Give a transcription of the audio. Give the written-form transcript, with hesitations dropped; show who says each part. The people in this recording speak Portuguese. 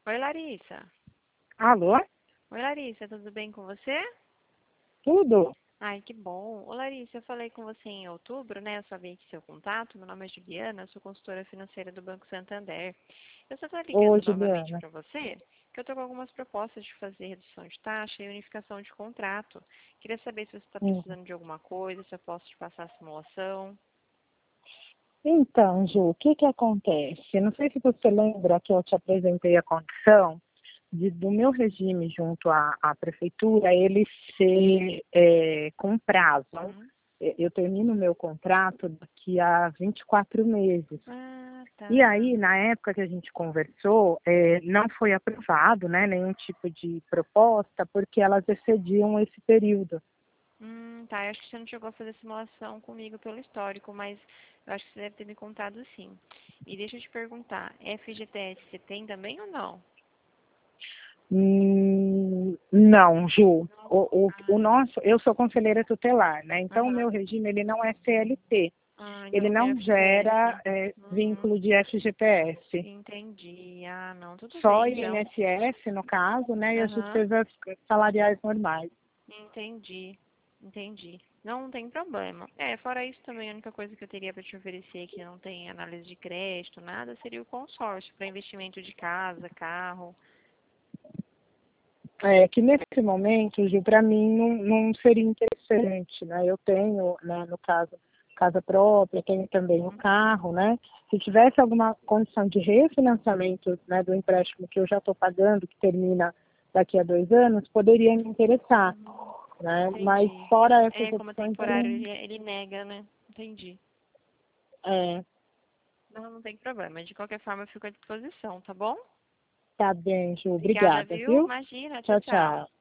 Speaker 1: Oi, Larissa.
Speaker 2: Alô?
Speaker 1: Oi, Larissa, tudo bem com você?
Speaker 2: Tudo?
Speaker 1: Ai, que bom. Ô, Larissa, eu falei com você em outubro, né? Eu sabia aqui seu contato. Meu nome é Juliana, sou consultora financeira do Banco Santander. Eu só estou
Speaker 2: Oi,
Speaker 1: ligando novamente
Speaker 2: Juliana.
Speaker 1: para você, que eu estou com algumas propostas de fazer redução de taxa e unificação de contrato. Queria saber se você está
Speaker 2: Hum.
Speaker 1: precisando de alguma coisa, se eu posso te passar a simulação.
Speaker 2: Então, Ju, o que que acontece? Não sei se você lembra que eu te apresentei a condição do meu regime junto à prefeitura, ele ser com prazo.
Speaker 1: Uhum.
Speaker 2: Eu termino o meu contrato daqui a 24 meses.
Speaker 1: Ah,
Speaker 2: E
Speaker 1: tá.
Speaker 2: aí, na época que a gente conversou, não foi aprovado, né, nenhum tipo de proposta, porque elas excediam esse período.
Speaker 1: Tá. Eu acho que você não chegou a fazer simulação comigo pelo histórico, mas eu acho que você deve ter me contado sim. E deixa eu te perguntar, FGTS você tem também ou não?
Speaker 2: Não, Ju. O nosso, eu sou conselheira tutelar, né? Então, o
Speaker 1: Aham.
Speaker 2: meu regime ele não é CLT.
Speaker 1: Então
Speaker 2: Ele
Speaker 1: não tem
Speaker 2: não gera
Speaker 1: FGTS. Uhum.
Speaker 2: vínculo de FGTS.
Speaker 1: Entendi. Não, tudo
Speaker 2: Só
Speaker 1: bem, então.
Speaker 2: INSS, no caso, né? E as
Speaker 1: Aham.
Speaker 2: despesas salariais normais.
Speaker 1: Entendi. Entendi. Não, não tem problema. Fora isso também, a única coisa que eu teria para te oferecer que não tem análise de crédito, nada, seria o consórcio para investimento de casa, carro.
Speaker 2: Que nesse momento, Ju, para mim não seria interessante, né? Eu tenho, né, no caso, casa própria, tenho também o carro, né? Se tivesse alguma condição de refinanciamento, né, do empréstimo que eu já estou pagando, que termina daqui a 2 anos, poderia me interessar, né? Mas
Speaker 1: Entendi.
Speaker 2: fora essas
Speaker 1: Como é
Speaker 2: opções, eu
Speaker 1: temporário,
Speaker 2: não.
Speaker 1: ele nega, né? Entendi.
Speaker 2: É,
Speaker 1: Não, não tem problema. De qualquer forma, eu fico à disposição, tá bom?
Speaker 2: tá bem, Ju.
Speaker 1: Obrigada,
Speaker 2: Obrigada,
Speaker 1: viu?
Speaker 2: viu?
Speaker 1: Imagina. Tchau,
Speaker 2: Tchau,
Speaker 1: tchau.
Speaker 2: tchau.